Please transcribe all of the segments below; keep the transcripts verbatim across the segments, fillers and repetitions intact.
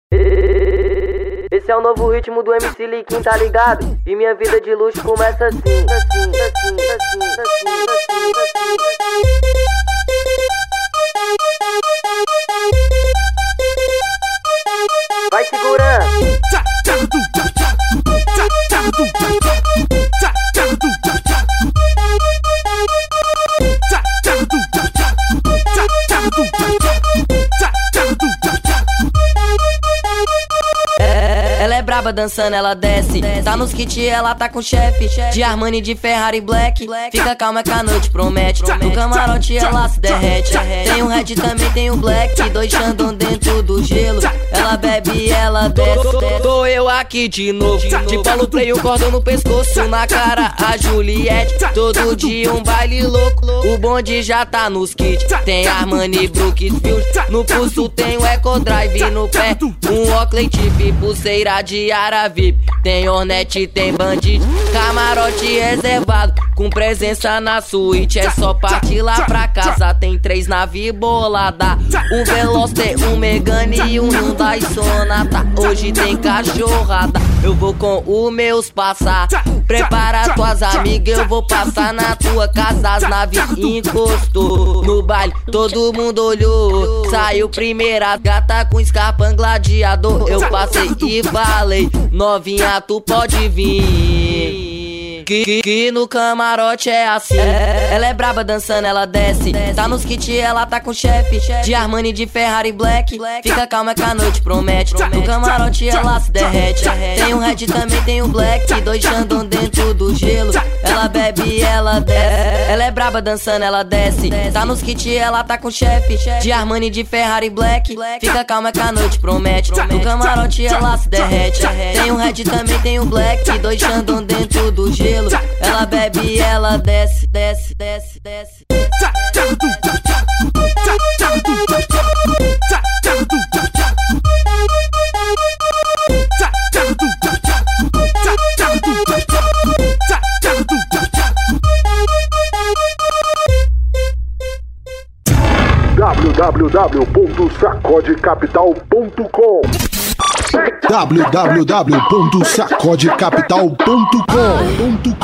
Esse é o novo ritmo do M C Liquim, tá ligado? E minha vida de luxo começa assim, assim, assim, assim, assim, assim, assim. Vai segurando. Ela é braba dançando, ela desce. Tá nos kits, ela tá com chefe de Armani, de Ferrari Black. Fica calma que a noite promete. No camarote ela se derrete. Tem um red, também tem um black. Dois Xandão dentro do gelo. Ela bebe e ela desce. Tô eu aqui de novo, de polo play, um cordão no pescoço. Na cara a Juliette. Todo dia um baile louco. O bonde já tá nos kits. Tem Armani, Brookfield. No pulso tem o Eco Drive. No pé um Oakley Tip, pulseira de Ara V I P. Tem Hornet, tem Bandit, camarote reservado, com presença na suíte. É só partir lá pra casa. Tem três naves bolada, um Veloster, um Megane e um Hyundai Sonata. Hoje tem cachorrada, eu vou com os meus passar. Prepara tuas amigas, eu vou passar na tua casa. As naves encostou no baile, todo mundo olhou. Saiu primeira gata com Scarpa gladiador. Eu passei e falei, novinha tu pode vir. Que, que, que no camarote é assim. Ela é braba dançando, ela desce. Tá nos kits, ela tá com chefe de Armani, de Ferrari Black. Fica calma que a noite promete. No camarote ela se derrete. Tem um red, também tem um black. Dois Xandão dentro do gelo. Ela bebe e ela desce. Ela é braba dançando, ela desce. Tá nos kits, ela tá com chefe de Armani, de Ferrari Black. Fica calma que a noite promete. No camarote ela se derrete. Tem um red, também tem um black. Dois Xandão dentro do gelo. Ela bebe e ela desce, desce, desce, desce. w w w ponto sacode capital ponto com w w w ponto sacode capital ponto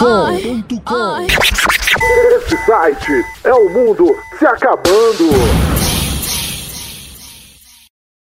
com. Esse site é o mundo se acabando.